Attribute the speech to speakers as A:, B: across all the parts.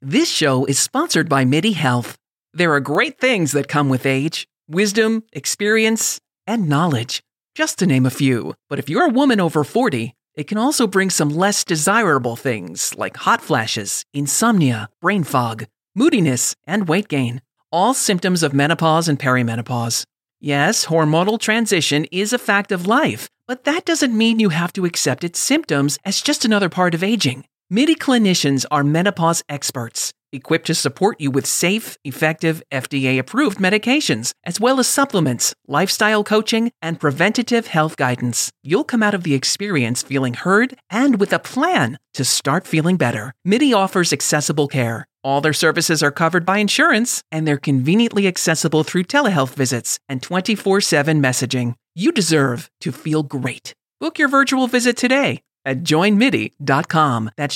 A: This show is sponsored by MIDI Health. There are great things that come with age: wisdom, experience, and knowledge, just to name a few. But if you're a woman over 40, it can also bring some less desirable things like hot flashes, insomnia, brain fog, moodiness, and weight gain, all symptoms of menopause and perimenopause. Yes, hormonal transition is a fact of life, but that doesn't mean you have to accept its symptoms as just another part of aging. MIDI clinicians are menopause experts, equipped to support you with safe, effective, FDA-approved medications, as well as supplements, lifestyle coaching, and preventative health guidance. You'll come out of the experience feeling heard and with a plan to start feeling better. MIDI offers accessible care. All their services are covered by insurance, and they're conveniently accessible through telehealth visits and 24/7 messaging. You deserve to feel great. Book your virtual visit today at joinmidi.com. That's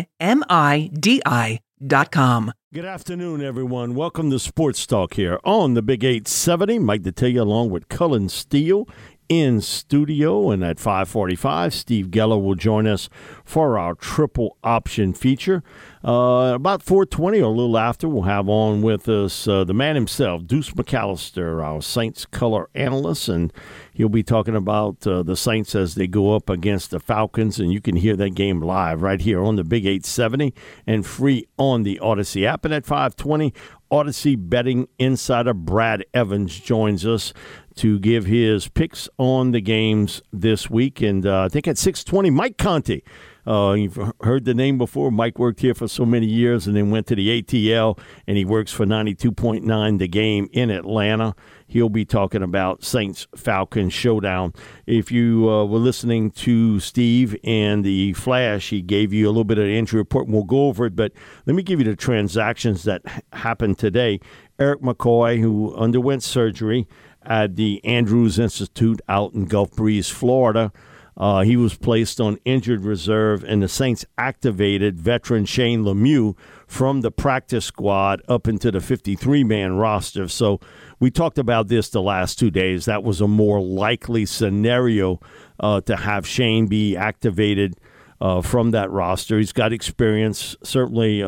A: joinmidi.com.
B: Good afternoon, everyone. Welcome to Sports Talk here on the Big 870. Mike Detillier along with Cullen Steele in studio. And at 5:45, Steve Geller will join us for our triple option feature. About 4:20 or a little after, we'll have on with us the man himself, Deuce McAllister, our Saints color analyst, and he'll be talking about the Saints as they go up against the Falcons, and you can hear that game live right here on the Big 870 and free on the Odyssey app. And at 5:20, Odyssey betting insider Brad Evans joins us to give his picks on the games this week. And I think at 6:20, Mike Conti. You've heard the name before. Mike worked here for so many years and then went to the ATL, and he works for 92.9 The Game in Atlanta. He'll be talking about Saints-Falcons showdown. If you were listening to Steve and the Flash, he gave you a little bit of the injury report, and we'll go over it. But let me give you the transactions that happened today. Eric McCoy, who underwent surgery at the Andrews Institute out in Gulf Breeze, Florida, he was placed on injured reserve, and the Saints activated veteran Shane Lemieux from the practice squad up into the 53-man roster. So we talked about this the last 2 days. That was a more likely scenario to have Shane be activated from that roster. He's got experience, certainly.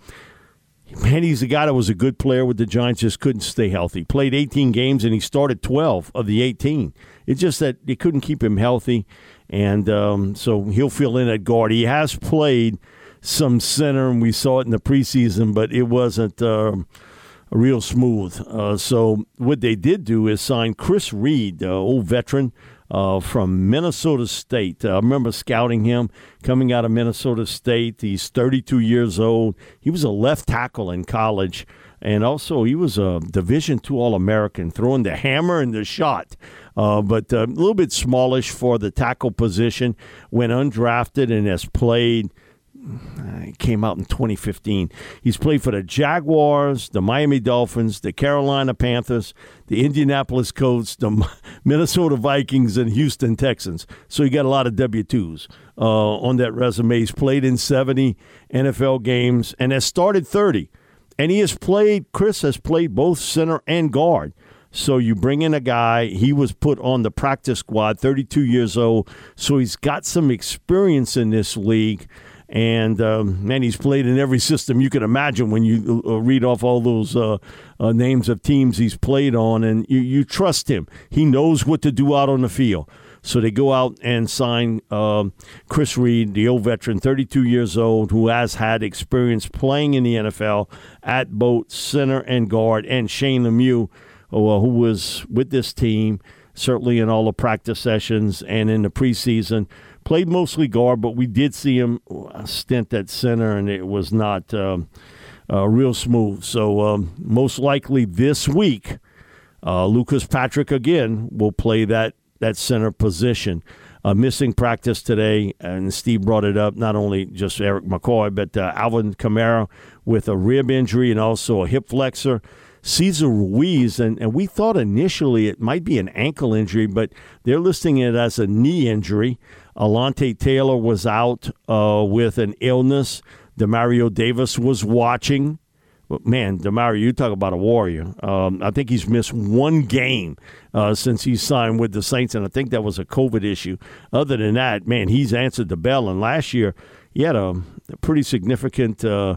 B: Man, he's a guy that was a good player with the Giants, just couldn't stay healthy. Played 18 games, and he started 12 of the 18. It's just that they couldn't keep him healthy, and so he'll fill in at guard. He has played some center, and we saw it in the preseason, but it wasn't real smooth. So what they did do is sign Chris Reed, old veteran, from Minnesota State. I remember scouting him coming out of Minnesota State. He's 32 years old. He was a left tackle in college, and also he was a Division II All-American, throwing the hammer and the shot. But a little bit smallish for the tackle position. Went undrafted and has played. He came out in 2015. He's played for the Jaguars, the Miami Dolphins, the Carolina Panthers, the Indianapolis Colts, the Minnesota Vikings, and Houston Texans. So he got a lot of W-2s on that resume. He's played in 70 NFL games and has started 30. And Chris has played both center and guard. So you bring in a guy, he was put on the practice squad, 32 years old, so he's got some experience in this league. And, man, he's played in every system you can imagine when you read off all those names of teams he's played on, and you trust him. He knows what to do out on the field. So they go out and sign Chris Reed, the old veteran, 32 years old, who has had experience playing in the NFL at both center and guard, and Shane Lemieux, who was with this team, certainly in all the practice sessions and in the preseason. Played mostly guard, but we did see him stint at center, and it was not real smooth. So most likely this week, Lucas Patrick again will play that center position. Missing practice today, and Steve brought it up, not only just Eric McCoy, but Alvin Kamara with a rib injury and also a hip flexor. Cesar Ruiz, and we thought initially it might be an ankle injury, but they're listing it as a knee injury. Alante Taylor was out with an illness. Demario Davis was watching. But, man, Demario, you talk about a warrior. I think he's missed one game since he signed with the Saints, and I think that was a COVID issue. Other than that, man, he's answered the bell. And last year, he had a pretty significant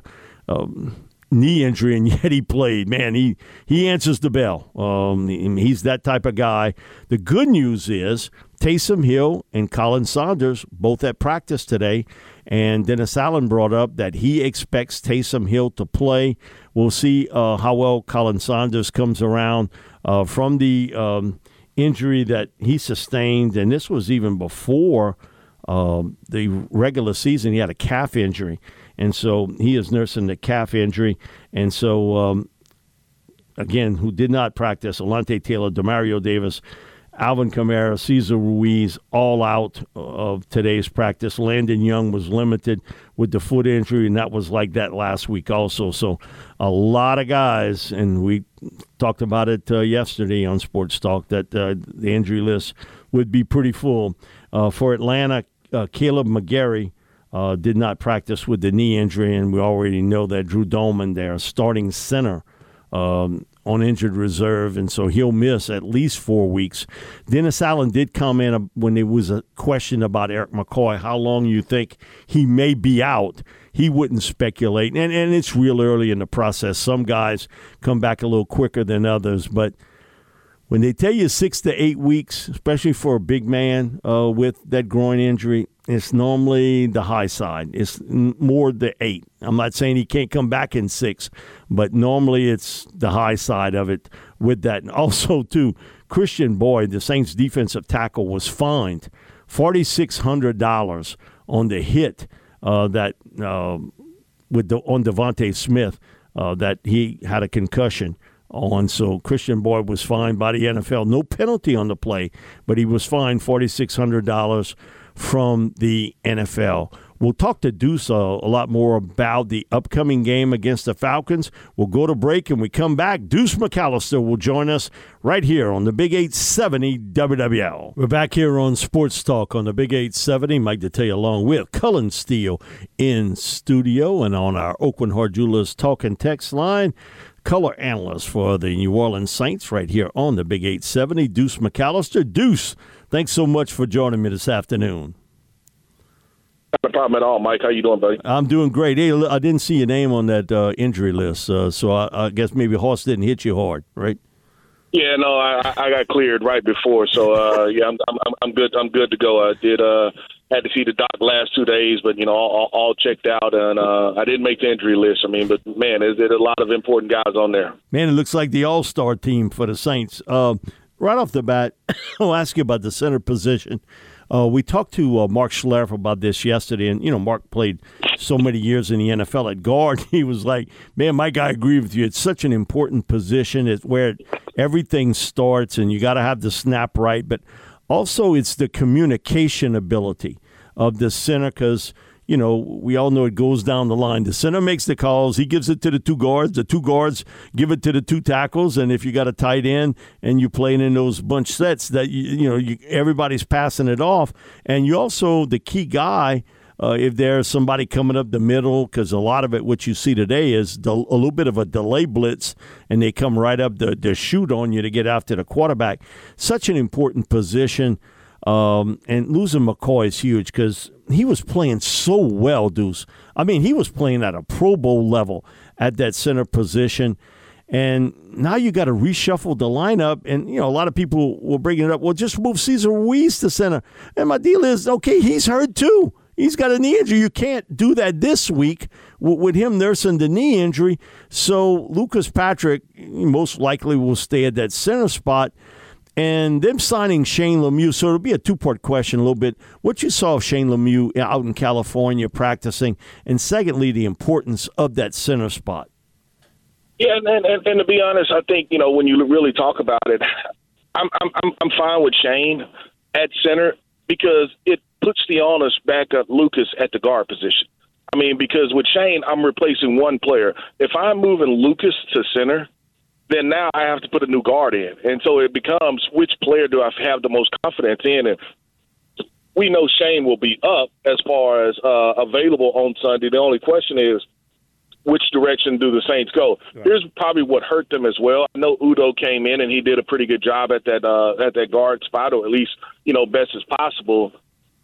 B: knee injury, and yet he played. Man, he answers the bell. He's that type of guy. The good news is Taysom Hill and Colin Saunders both at practice today, and Dennis Allen brought up that he expects Taysom Hill to play. We'll see how well Colin Saunders comes around from the injury that he sustained, and this was even before the regular season. He had a calf injury, and so he is nursing the calf injury. And so, again, who did not practice, Alontae Taylor, Demario Davis, Alvin Kamara, Cesar Ruiz, all out of today's practice. Landon Young was limited with the foot injury, and that was like that last week also. So a lot of guys, and we talked about it yesterday on Sports Talk, that the injury list would be pretty full. For Atlanta, Caleb McGarry did not practice with the knee injury, and we already know that Drew Dolman, their starting center, on injured reserve, and so he'll miss at least 4 weeks. Dennis Allen did comment when there was a question about Eric McCoy, how long you think he may be out. He wouldn't speculate, and it's real early in the process. Some guys come back a little quicker than others, but when they tell you 6 to 8 weeks, especially for a big man with that groin injury, it's normally the high side. It's more the 8. I'm not saying he can't come back in 6, but normally it's the high side of it with that. And also, too, Christian Boyd, the Saints defensive tackle, was fined $4,600 on the hit on Devontae Smith that he had a concussion on. So Christian Boyd was fined by the NFL. No penalty on the play, but he was fined $4,600 from the NFL. We'll talk to Deuce a lot more about the upcoming game against the Falcons. We'll go to break, and we come back. Deuce McAllister will join us right here on the Big 870 WWL. We're back here on Sports Talk on the Big 870. Mike Detillier along with Cullen Steele in studio, and on our Oakland Hard Jewelers talk and text line, color analyst for the New Orleans Saints right here on the Big 870, Deuce McAllister. Deuce, thanks so much for joining me this afternoon.
C: Not a problem at all, Mike. How you doing, buddy?
B: I'm doing great. Hey, I didn't see your name on that injury list, so I guess maybe Horst didn't hit you hard, right?
C: Yeah, no, I got cleared right before, so yeah, I'm good. I'm good to go. I did had to see the doc last 2 days, but all checked out, and I didn't make the injury list. I mean, but man, there's a lot of important guys on there. Man,
B: it looks like the all-star team for the Saints. Right off the bat, I'll ask you about the center position. We talked to Mark Schlereth about this yesterday, and, Mark played so many years in the NFL at guard. He was like, man, Mike, I agree with you. It's such an important position. It's where everything starts, and you got to have the snap right. But also it's the communication ability of the center because, we all know it goes down the line. The center makes the calls. He gives it to the two guards. The two guards give it to the two tackles. And if you got a tight end and you're playing in those bunch sets, that everybody's passing it off. And you also, the key guy, if there's somebody coming up the middle, because a lot of it, what you see today is a little bit of a delay blitz, and they come right up the shoot on you to get after the quarterback. Such an important position. And losing McCoy is huge because he was playing so well, Deuce. I mean, he was playing at a Pro Bowl level at that center position. And now you got to reshuffle the lineup. And, a lot of people will bring it up. Well, just move Cesar Ruiz to center. And my deal is, okay, he's hurt too. He's got a knee injury. You can't do that this week with him nursing the knee injury. So Lucas Patrick most likely will stay at that center spot. And them signing Shane Lemieux, so it'll be a two-part question a little bit. What you saw of Shane Lemieux out in California practicing, and secondly, the importance of that center spot.
C: Yeah, and to be honest, I think, when you really talk about it, I'm fine with Shane at center because it puts the onus back at Lucas at the guard position. I mean, because with Shane, I'm replacing one player. If I'm moving Lucas to center, then now I have to put a new guard in. And so it becomes, which player do I have the most confidence in? And we know Shane will be up as far as available on Sunday. The only question is, which direction do the Saints go? Right. Here's probably what hurt them as well. I know Udo came in and he did a pretty good job at that guard spot, or at least, best as possible.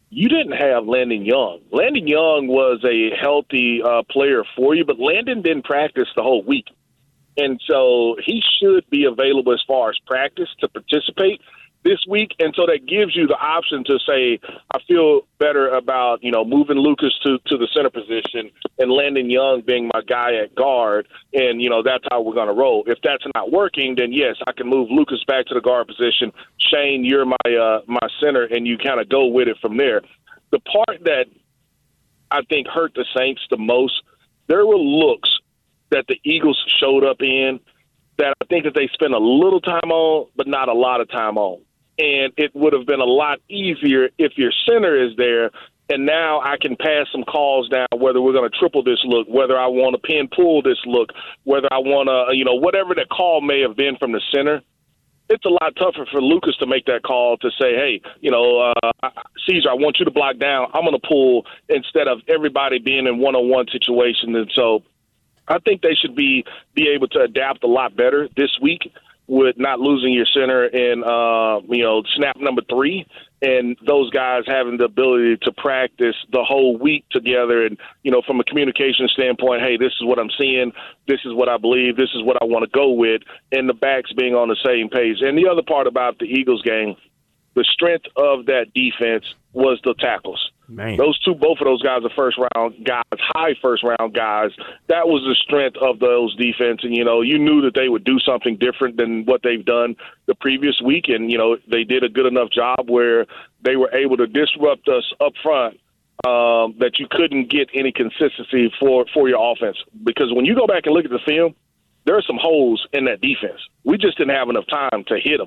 C: you didn't have Landon Young. Landon Young was a healthy player for you, but Landon didn't practice the whole week. And so he should be available as far as practice to participate this week. And so that gives you the option to say, I feel better about, moving Lucas to the center position and Landon Young being my guy at guard. And, that's how we're going to roll. If that's not working, then yes, I can move Lucas back to the guard position. Shane, you're my center, and you kind of go with it from there. The part that I think hurt the Saints the most, there were looks that the Eagles showed up in that I think that they spent a little time on, but not a lot of time on. And it would have been a lot easier if your center is there, and now I can pass some calls down, whether we're going to triple this look, whether I want to pin pull this look, whether I want to, whatever the call may have been from the center. It's a lot tougher for Lucas to make that call to say, hey, Caesar, I want you to block down. I'm going to pull instead of everybody being in one-on-one situations. And so I think they should be able to adapt a lot better this week with not losing your center in, snap number 3, and those guys having the ability to practice the whole week together. And, from a communication standpoint, hey, this is what I'm seeing. This is what I believe. This is what I want to go with. And the backs being on the same page. And the other part about the Eagles game, the strength of that defense was the tackles.
B: Man.
C: Both of those guys are first-round guys, high first-round guys. That was the strength of those defense. And, you knew that they would do something different than what they've done the previous week. And, they did a good enough job where they were able to disrupt us up front that you couldn't get any consistency for your offense. Because when you go back and look at the film, there are some holes in that defense. We just didn't have enough time to hit them.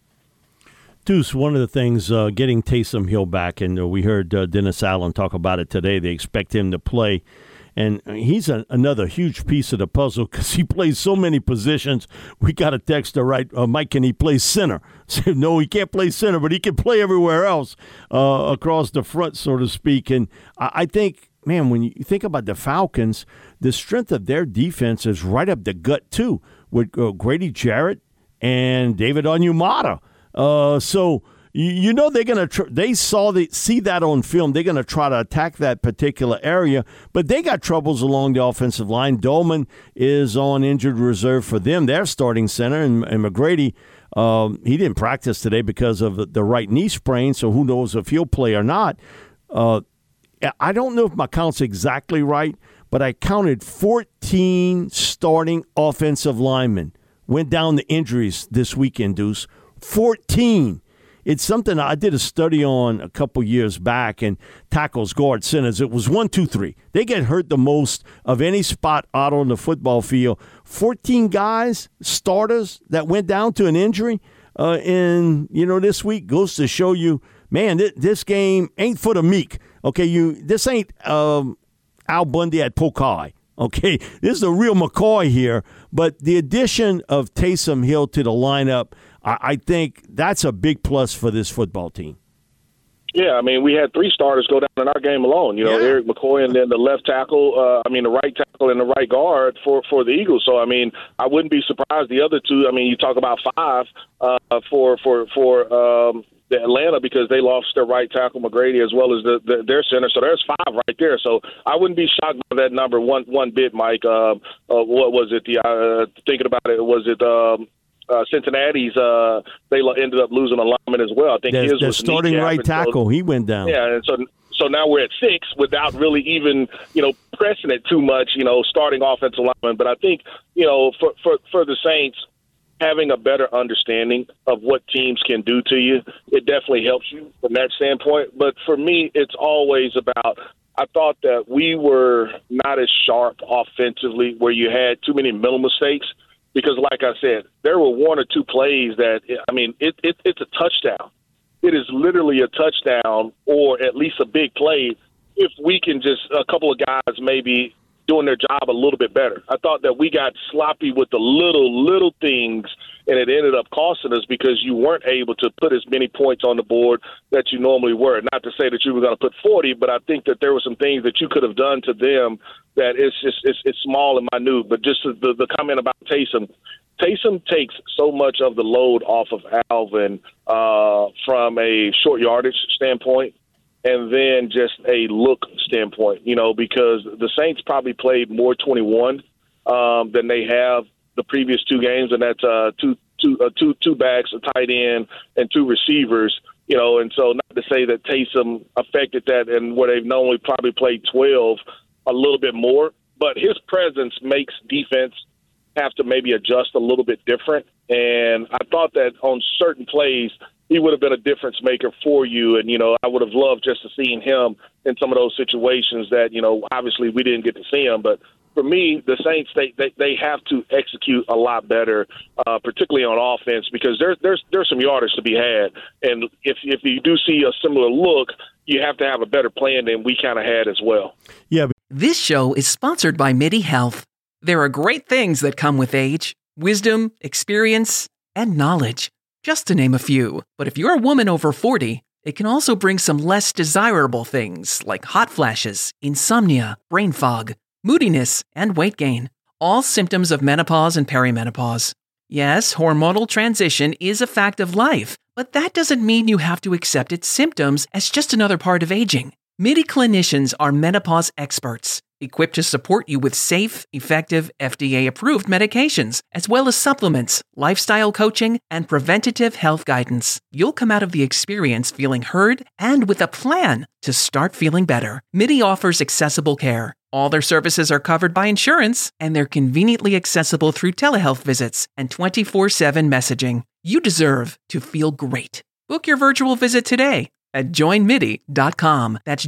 B: Deuce, one of the things, getting Taysom Hill back, and we heard Dennis Allen talk about it today. They expect him to play, and he's another huge piece of the puzzle because he plays so many positions. We got a text to write, Mike, can he play center? So, no, he can't play center, but he can play everywhere else across the front, so to speak. And I think, man, when you think about the Falcons, the strength of their defense is right up the gut, too, with Grady Jarrett and David Onyemata. So they're going to see that on film. They're going to try to attack that particular area, but they got troubles along the offensive line. Dolman is on injured reserve for them. Their starting center, and McGrady, he didn't practice today because of the right knee sprain, so who knows if he'll play or not. I don't know if my count's exactly right, but I counted 14 starting offensive linemen went down to injuries this weekend, Deuce. 14. It's something I did a study on a couple years back, and tackles, guard, centers. It was 1, 2, 3. They get hurt the most of any spot out on the football field. 14 guys, starters, that went down to an injury this week goes to show you, man, this game ain't for the meek. Okay, this ain't Al Bundy at Polk High. Okay, this is the real McCoy here. But the addition of Taysom Hill to the lineup, I think that's a big plus for this football team.
C: Yeah, I mean, we had 3 starters go down in our game alone. Eric McCoy, and then the left tackle, the right tackle and the right guard for the Eagles. So, I mean, I wouldn't be surprised. The other 2, I mean, you talk about 5 for the Atlanta, because they lost their right tackle, McGrady, as well as their center. So there's 5 right there. So I wouldn't be shocked by that number one bit, Mike. What was it? Thinking about it, was it Cincinnati's? They ended up losing a lineman as well. I think his was
B: starting right tackle. He went down.
C: Yeah, and so now we're at 6 without really even pressing it too much. Starting offensive lineman. But I think for the Saints, having a better understanding of what teams can do to you, it definitely helps you from that standpoint. But for me, it's always about, I thought that we were not as sharp offensively, where you had too many mental mistakes, because like I said, there were 1 or 2 plays that, I mean, it's a touchdown. It is literally a touchdown, or at least a big play, if we can just, a couple of guys maybe doing their job a little bit better. I thought that we got sloppy with the little things, and it ended up costing us because you weren't able to put as many points on the board that you normally were. Not to say that you were going to put 40, but I think that there were some things that you could have done to them that it's small and minute. But just the comment about Taysom takes so much of the load off of Alvin from a short yardage standpoint. and then just a look standpoint, because the Saints probably played more 21 than they have the previous two games, and that's two backs, a tight end, and two receivers. And so not to say that Taysom affected that, and where they've normally probably played 12 a little bit more, but his presence makes defense have to maybe adjust a little bit different. And I thought that on certain plays, he would have been a difference maker for you. And, I would have loved just to see him in some of those situations that, obviously we didn't get to see him. But for me, the Saints, they have to execute a lot better, particularly on offense, because there's some yardage to be had. And if you do see a similar look, you have to have a better plan than we kind of had as well.
B: Yeah.
A: This show is sponsored by MIDI Health. There are great things that come with age: wisdom, experience, and knowledge, just to name a few. But if you're a woman over 40, it can also bring some less desirable things like hot flashes, insomnia, brain fog, moodiness, and weight gain, all symptoms of menopause and perimenopause. Yes, hormonal transition is a fact of life, but that doesn't mean you have to accept its symptoms as just another part of aging. MIDI clinicians are menopause experts, equipped to support you with safe, effective, FDA-approved medications, as well as supplements, lifestyle coaching, and preventative health guidance. You'll come out of the experience feeling heard and with a plan to start feeling better. MIDI offers accessible care. All their services are covered by insurance, and they're conveniently accessible through telehealth visits and 24/7 messaging. You deserve to feel great. Book your virtual visit today at joinmidi.com. That's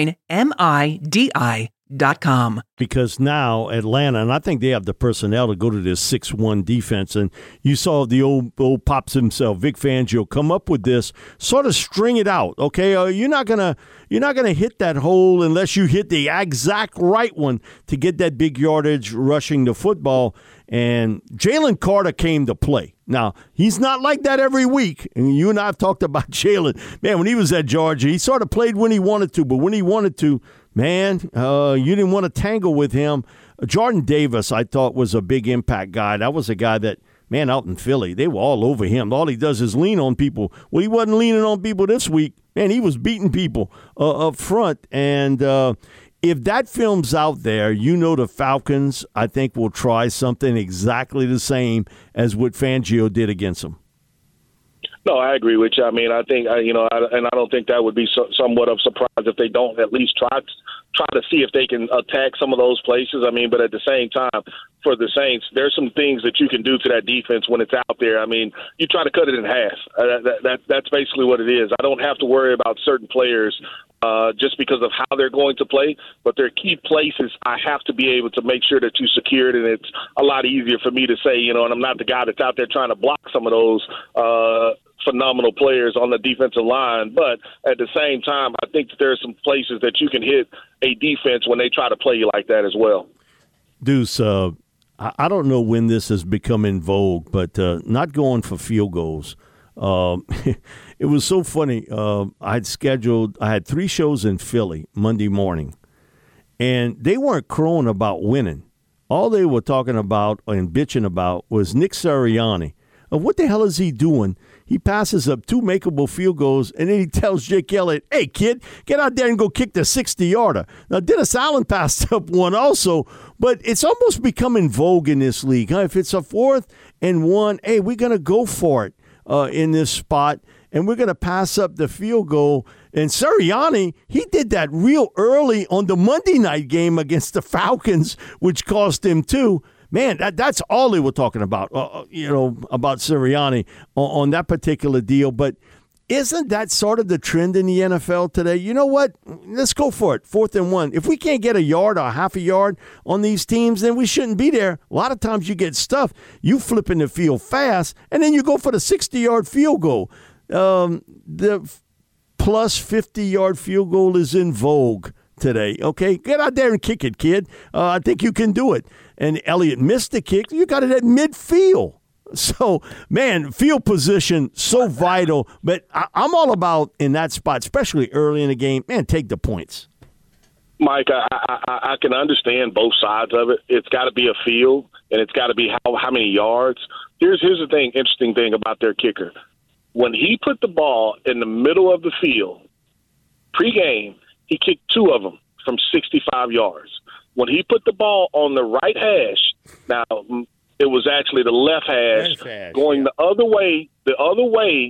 A: joinmidi.com.
B: Because now Atlanta, and I think they have the personnel to go to this 6-1 defense, and you saw the old Pops himself, Vic Fangio, come up with this, sort of string it out, okay? You're not gonna hit that hole unless you hit the exact right one to get that big yardage rushing the football. And Jalen Carter came to play. Now, he's not like that every week. And you and I have talked about Jalen. Man, when he was at Georgia, he sort of played when he wanted to. But when he wanted to, man, you didn't want to tangle with him. Jordan Davis, I thought, was a big impact guy. That was a guy that, man, out in Philly, they were all over him. All he does is lean on people. Well, he wasn't leaning on people this week. Man, he was beating people up front. And if that film's out there, the Falcons, I think, will try something exactly the same as what Fangio did against them.
C: No, I agree with you. I mean, I think, and I don't think that would be somewhat of a surprise if they don't at least try to see if they can attack some of those places. I mean, but at the same time, for the Saints, there's some things that you can do to that defense when it's out there. I mean, you try to cut it in half. That's basically what it is. I don't have to worry about certain players just because of how they're going to play, but there are key places I have to be able to make sure that you secure it, and it's a lot easier for me to say, and I'm not the guy that's out there trying to block some of those phenomenal players on the defensive line. But at the same time, I think that there are some places that you can hit a defense when they try to play you like that as well.
B: Deuce, I don't know when this has become in vogue, but not going for field goals. It was so funny. I had 3 shows in Philly Monday morning, and they weren't crowing about winning. All they were talking about and bitching about was Nick Sirianni. What the hell is he doing? He passes up 2 makeable field goals, and then he tells Jake Elliott, "Hey, kid, get out there and go kick the 60-yarder." Now, Dennis Allen passed up one also, but it's almost become in vogue in this league. If it's a 4th and 1, hey, we're going to go for it in this spot, and we're going to pass up the field goal. And Sirianni, he did that real early on the Monday night game against the Falcons, which cost him 2. Man, that's all they were talking about, about Sirianni on that particular deal. But isn't that sort of the trend in the NFL today? You know what? Let's go for it. 4th and 1. If we can't get a yard or half a yard on these teams, then we shouldn't be there. A lot of times you get stuffed. You flip in the field fast, and then you go for the 60-yard field goal. The plus 50-yard field goal is in vogue today, okay? Get out there and kick it, kid. I think you can do it. And Elliott missed the kick. You got it at midfield. So, man, field position, so vital. But I'm all about, in that spot, especially early in the game, man, take the points.
C: Mike, I can understand both sides of it. It's got to be a field, and it's got to be how many yards. Here's the interesting thing about their kicker. When he put the ball in the middle of the field, Pre-game, he kicked 2 of them from 65 yards. When he put the ball on the right hash, now it was actually the left hash going the other way. The other way,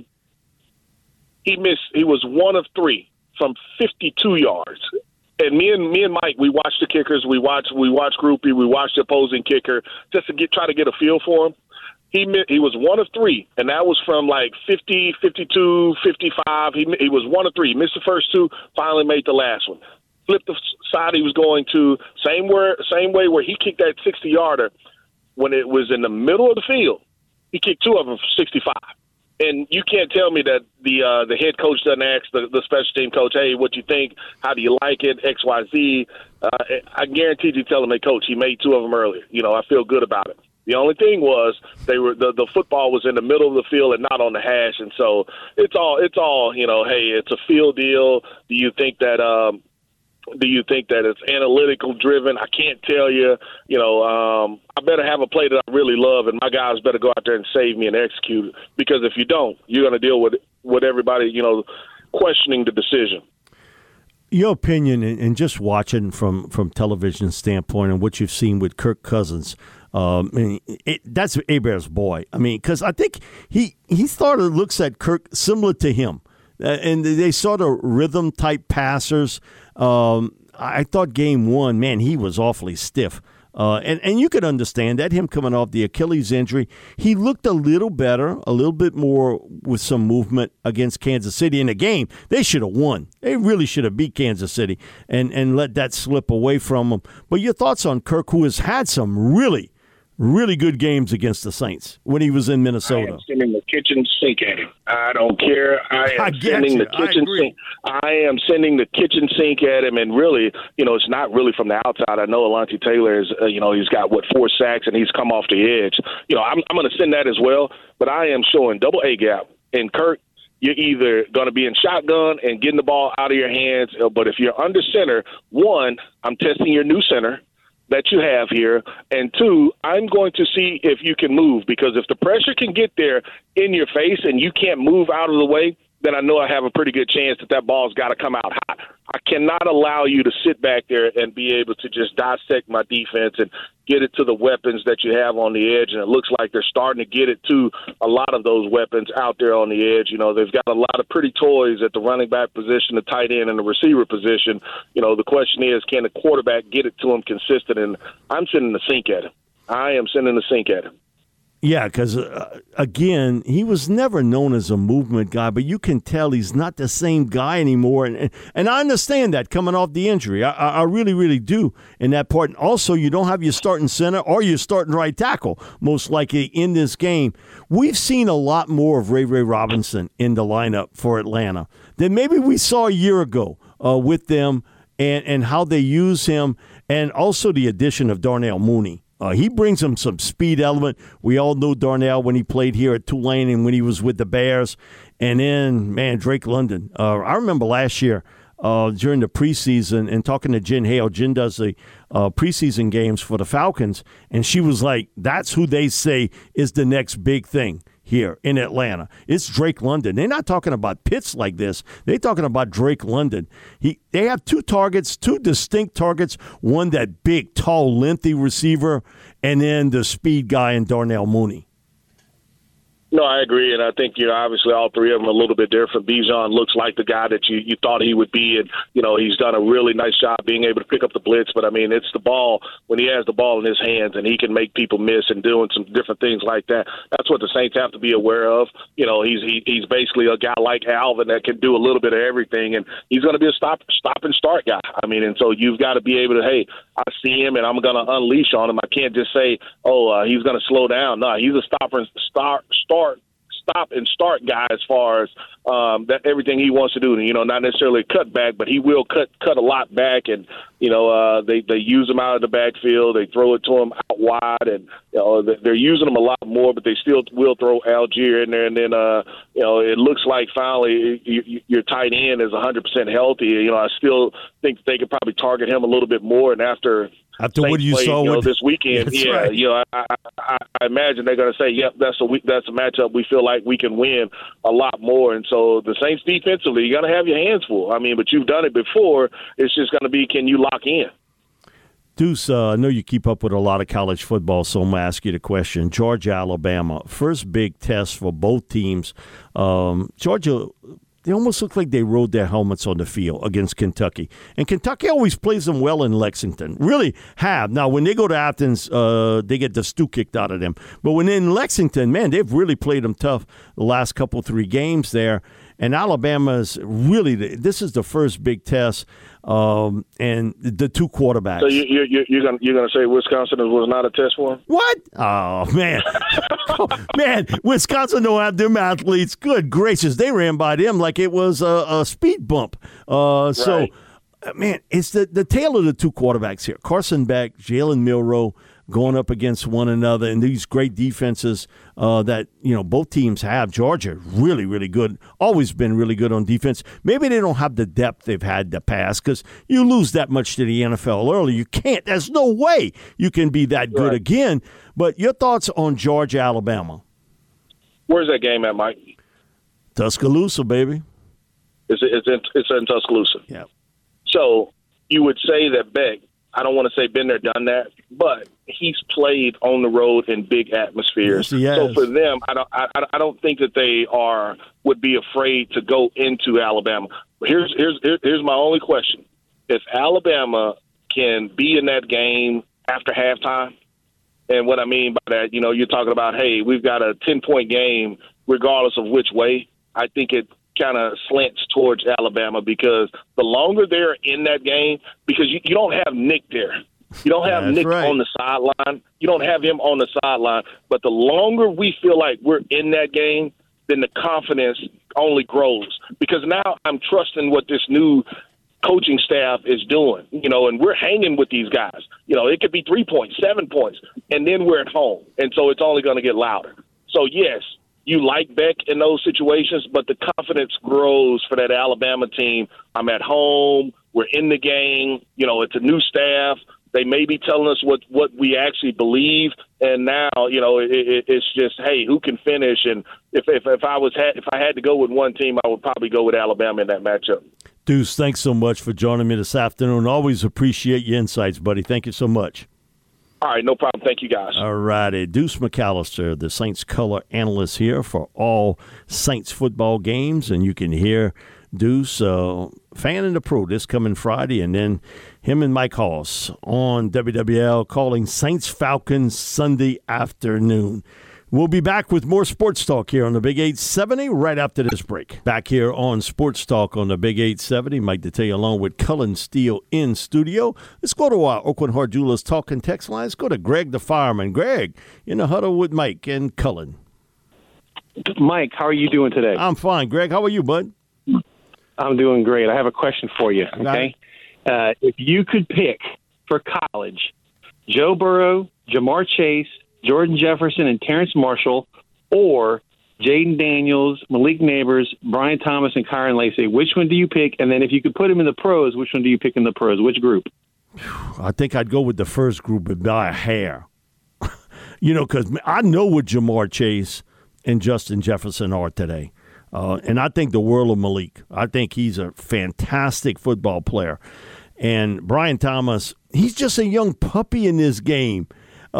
C: he missed. He was 1 of 3 from 52 yards. And me and Mike, we watched the kickers. We watched Groupie. We watched the opposing kicker just to try to get a feel for him. He was 1 of 3, and that was from like 50, 52, 55. He was 1 of 3. He missed the first 2, finally made the last one. Flipped the side he was going to, same way where he kicked that 60-yarder when it was in the middle of the field. He kicked 2 of them for 65. And you can't tell me that the head coach doesn't ask the special team coach, hey, what you think? How do you like it? X, Y, Z. I guarantee you tell him, hey, coach, he made 2 of them earlier. I feel good about it. The only thing was the football was in the middle of the field and not on the hash, and so it's all hey, it's a field deal. Do you think that it's analytical driven? I can't tell you. I better have a play that I really love, and my guys better go out there and save me and execute it. Because if you don't, you're going to deal with everybody, questioning the decision.
B: Your opinion, and just watching from television standpoint, and what you've seen with Kirk Cousins, that's Hebert's boy. Because I think he sort of looks at Kirk similar to him, and they sort of rhythm type passers. I thought game 1, man, he was awfully stiff. And you could understand that, him coming off the Achilles injury. He looked a little better, a little bit more with some movement against Kansas City in the game. They should have won. They really should have beat Kansas City and let that slip away from them. But your thoughts on Kirk, who has had some really, really good games against the Saints when he was in Minnesota?
C: I am sending the kitchen sink at him. I don't care. I am sending the kitchen sink at him, and really, it's not really from the outside. I know Alontae Taylor is, he's got 4 sacks and he's come off the edge. I'm going to send that as well, but I am showing double A gap. And Kirk, you're either going to be in shotgun and getting the ball out of your hands, but if you're under center, 1, I'm testing your new center that you have here, and 2, I'm going to see if you can move, because if the pressure can get there in your face and you can't move out of the way, then I know I have a pretty good chance that ball's got to come out hot. I cannot allow you to sit back there and be able to just dissect my defense and get it to the weapons that you have on the edge, and it looks like they're starting to get it to a lot of those weapons out there on the edge. They've got a lot of pretty toys at the running back position, the tight end, and the receiver position. The question is, can the quarterback get it to him consistent? And I'm sending the sink at him. I am sending the sink at him.
B: Yeah, because, again, he was never known as a movement guy, but you can tell he's not the same guy anymore. And I understand that coming off the injury. I really, really do in that part. And also, you don't have your starting center or your starting right tackle, most likely, in this game. We've seen a lot more of Ray Robinson in the lineup for Atlanta than maybe we saw a year ago with them and how they use him, and also the addition of Darnell Mooney. He brings him some speed element. We all know Darnell when he played here at Tulane and when he was with the Bears. And then, man, Drake London. I remember last year during the preseason and talking to Jen Hale. Jen does the preseason games for the Falcons, and she was like, that's who they say is the next big thing here in Atlanta. It's Drake London. They're not talking about Pitts like this. They're talking about Drake London. They have 2 targets, 2 distinct targets, one that big, tall, lengthy receiver, and then the speed guy in Darnell Mooney.
C: No, I agree, and I think obviously all 3 of them are a little bit different. Bijan looks like the guy that you thought he would be, and he's done a really nice job being able to pick up the blitz. But it's the ball when he has the ball in his hands, and he can make people miss and doing some different things like that. That's what the Saints have to be aware of. He's basically a guy like Alvin that can do a little bit of everything, and he's going to be a stop and start guy. And so you've got to be able to, hey, I see him and I'm going to unleash on him. I can't just say, he's going to slow down. No, he's a stop and start guy as far as that everything he wants to do. Not necessarily cut back, but he will cut a lot back. And they use him out of the backfield. They throw it to him out wide, and they're using him a lot more. But they still will throw Algier in there. And then it looks like finally your tight end is 100% healthy. I still think they could probably target him a little bit more. And after
B: After what you saw
C: this weekend,
B: right.
C: I imagine they're going to say, "Yep, that's a matchup we feel like we can win a lot more." And so the Saints defensively, you're going to have your hands full. I mean, but you've done it before. It's just going to be, can you lock in?
B: Deuce, I know you keep up with a lot of college football, so I'm going to ask you the question. Georgia, Alabama, first big test for both teams. Georgia, they almost look like they rode their helmets on the field against Kentucky. And Kentucky always plays them well in Lexington. Really have. Now, when they go to Athens, they get the stew kicked out of them. But when in Lexington, man, they've really played them tough the last couple, 3 games there. And Alabama's really, this is the first big test, and the 2 quarterbacks.
C: So you're gonna say Wisconsin was not a test for them?
B: What? Oh, man. Man, Wisconsin don't have them athletes. Good gracious. They ran by them like it was a speed bump.
C: Right.
B: So, man, it's the tale of the 2 quarterbacks here. Carson Beck, Jalen Milroe, going up against one another, and these great defenses that both teams have. Georgia, really, really good. Always been really good on defense. Maybe they don't have the depth they've had in the past because you lose that much to the NFL early. You can't. There's no way you can be that good again. But your thoughts on Georgia, Alabama?
C: Where's that game at, Mike?
B: Tuscaloosa, baby.
C: It's in Tuscaloosa.
B: Yeah.
C: So you would say that Beck, I don't want to say been there, done that, but he's played on the road in big atmospheres.
B: Yes, he has.
C: So for them, I don't think that they would be afraid to go into Alabama. But here's my only question: if Alabama can be in that game after halftime, and what I mean by that, you're talking about, hey, we've got a 10-point game regardless of which way. I think it kind of slants towards Alabama because the longer they're in that game, because you don't have Nick there. You don't have Nick on the sideline. You don't have him on the sideline. But the longer we feel like we're in that game, then the confidence only grows. Because now I'm trusting what this new coaching staff is doing, and we're hanging with these guys. It could be 3 points, 7 points, and then we're at home. And so it's only going to get louder. So, yes, you like Beck in those situations, but the confidence grows for that Alabama team. I'm at home. We're in the game. It's a new staff. They may be telling us what we actually believe, and now it's just, hey, who can finish? And if I had to go with one team, I would probably go with Alabama in that matchup.
B: Deuce, thanks so much for joining me this afternoon. Always appreciate your insights, buddy. Thank you so much.
C: All right, no problem. Thank you, guys.
B: All righty. Deuce McAllister, the Saints color analyst here for all Saints football games. And you can hear Deuce, Fan in the Pro, this coming Friday. And then him and Mike Hoss on WWL calling Saints Falcons Sunday afternoon. We'll be back with more Sports Talk here on the Big 870 right after this break. Back here on Sports Talk on the Big 870. Mike Detillier along with Cullen Steele in studio. Let's go to our Oakland Heart Jewelers Talk and Text line. Let's go to Greg the Fireman. Greg, in the huddle with Mike and Cullen.
D: Mike, how are you doing today?
B: I'm fine. Greg, how are you, bud?
D: I'm doing great. I have a question for you, okay? If you could pick for college, Joe Burrow, Jamar Chase, Jordan Jefferson, and Terrence Marshall, or Jaden Daniels, Malik Neighbors, Brian Thomas, and Kyron Lacey, which one do you pick? And then if you could put them in the pros, which one do you pick in the pros? Which group?
B: I think I'd go with the first group by a hair. Because I know what Jamar Chase and Justin Jefferson are today. And I think the world of Malik. I think he's a fantastic football player. And Brian Thomas, he's just a young puppy in this game.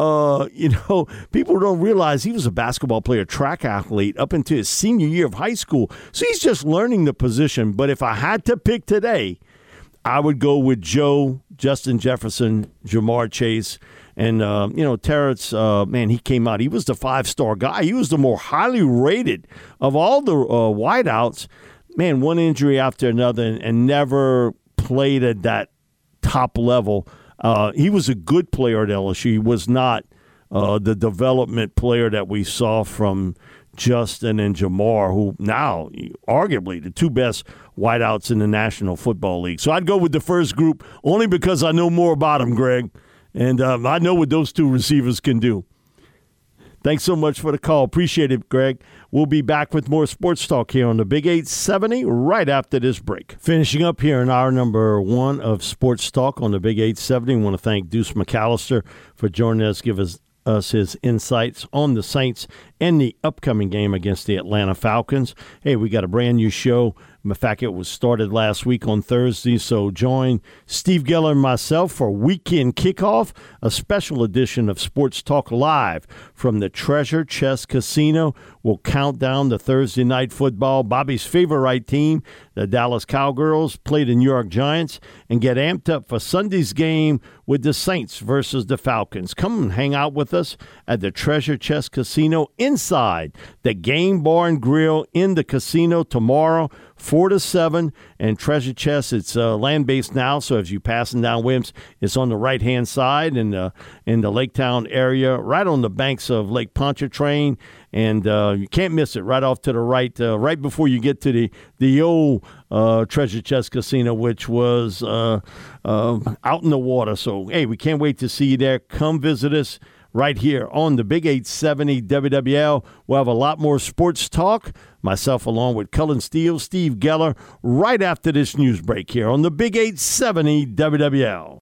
B: People don't realize he was a basketball player, track athlete up until his senior year of high school. So he's just learning the position. But if I had to pick today, I would go with Joe, Justin Jefferson, Jamar Chase. And, Terrence, he came out. He was the 5-star guy. He was the more highly rated of all the wideouts. Man, one injury after another and never played at that top level. He was a good player at LSU. He was not the development player that we saw from Justin and Jamar, who now arguably the 2 best wideouts in the National Football League. So I'd go with the first group only because I know more about them, Greg. And I know what those 2 receivers can do. Thanks so much for the call. Appreciate it, Greg. We'll be back with more sports talk here on the Big 870 right after this break. Finishing up here in hour number 1 of Sports Talk on the Big 870. I want to thank Deuce McAllister for joining us, give us his insights on the Saints and the upcoming game against the Atlanta Falcons. Hey, we got a brand new show. In fact, it was started last week on Thursday, so join Steve Geller and myself for Weekend Kickoff, a special edition of Sports Talk Live from the Treasure Chest Casino. We'll count down the Thursday night football. Bobby's favorite team, the Dallas Cowgirls, play the New York Giants, and get amped up for Sunday's game with the Saints versus the Falcons. Come and hang out with us at the Treasure Chest Casino inside the Game Bar and Grill in the casino tomorrow, 4 to 7, and Treasure Chest, it's land-based now, so as you're passing down Williams, it's on the right-hand side in the Lake Town area, right on the banks of Lake Pontchartrain, and you can't miss it, right off to the right, right before you get to the old Treasure Chest Casino, which was out in the water. So, hey, we can't wait to see you there. Come visit us right here on the Big 870 WWL. We'll have a lot more sports talk. Myself along with Cullen Steele, Steve Geller, right after this news break here on the Big 870 WWL.